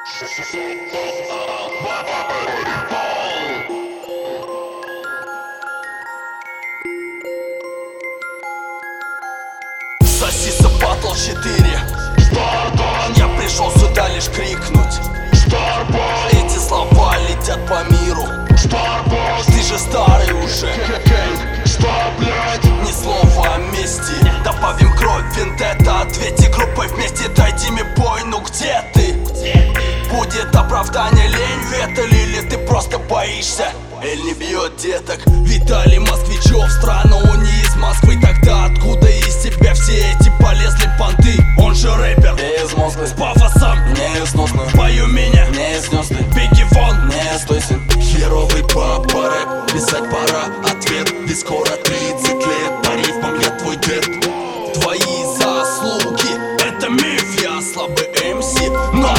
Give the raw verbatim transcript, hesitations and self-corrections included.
Сосиса батл четыре. Я пришел сюда лишь крикнуть. Эти слова летят по миру. Ты же старый уже. Ни слова о мести. Добавим кровь, вендетта. Ответьте группой вместе, дайте мне бой. Ну где ты? Будет оправдание, лень ветель, или ты просто боишься? Эль не бьет деток. Виталий Москвичев, страну не из Москвы. Тогда откуда из тебя все эти полезли понты? Он же рэпер, не из Москвы, с пафосом, не из носно. В бою меня, не из гнезды. беги вон, не стойся. Херовый папа рэп, писать пора. Ответ, ведь скоро тридцать лет. По рифмам я твой дед. Твои заслуги, это миф, я слабый эм си. Но